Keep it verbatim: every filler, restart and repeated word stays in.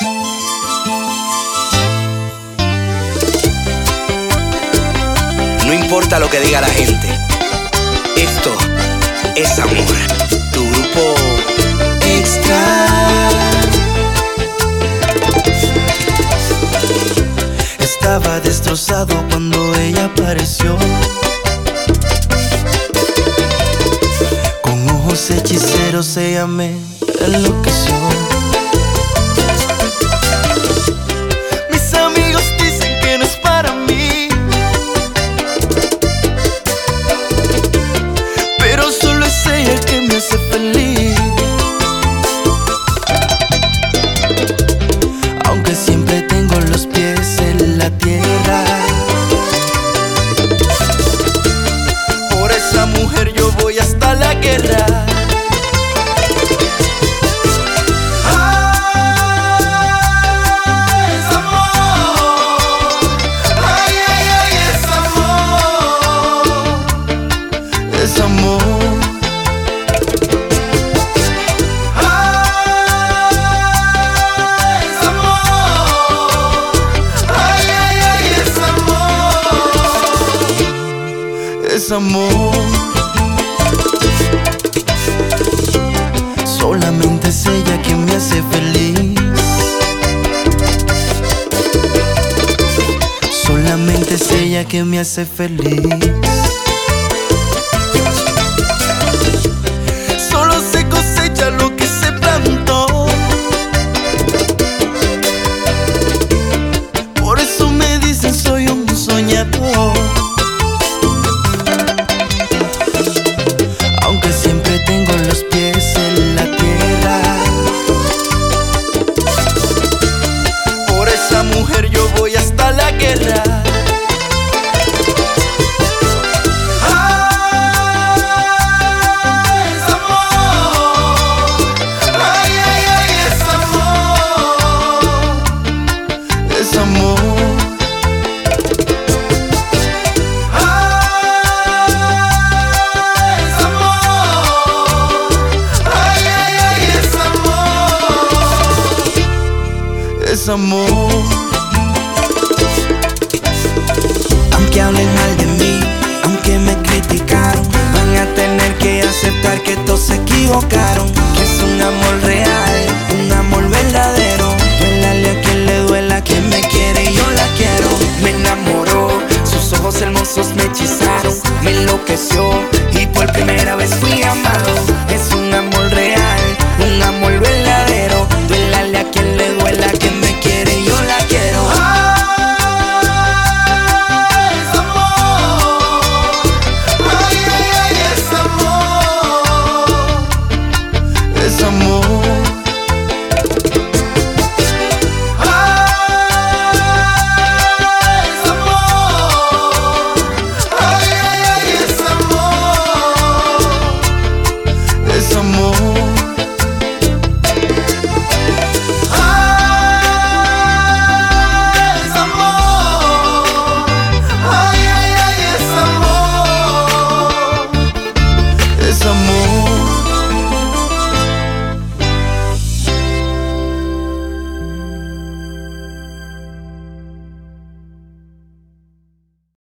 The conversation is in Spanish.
No importa lo que diga la gente, esto es amor. Tu grupo Extra. Estaba destrozado cuando ella apareció, con ojos hechiceros ella me enloqueció. Mis amigos dicen que no es para mí, pero solo es ella que me hace feliz. Aunque siempre tengo los pies en la tierra, por esa mujer yo voy hasta la guerra. Es amor, ay, es amor, ay, ay, ay, es amor, es amor. Solamente es ella quien me hace feliz, solamente es ella que me hace feliz. Lo que se plantó, por eso me dicen soy un soñador. Aunque siempre tengo los pies en la tierra, por esa mujer yo voy hasta la guerra. Es amor, ay, es amor, ay, ay, ay, es amor, es amor. Aunque hablen mal de mí, aunque me criticaron, van a tener que aceptar que todos se equivocaron, que es un amor real, un amor verdadero. Duélale a quien le duela, quien me quiere y yo la quiero. Me enamoró, sus ojos hermosos me hechizaron, me enloqueció y por primera vez fui amado. Es un amor real, un amor verdadero. Duélale a quien le duela, quien me quiere y yo la quiero. Es amor,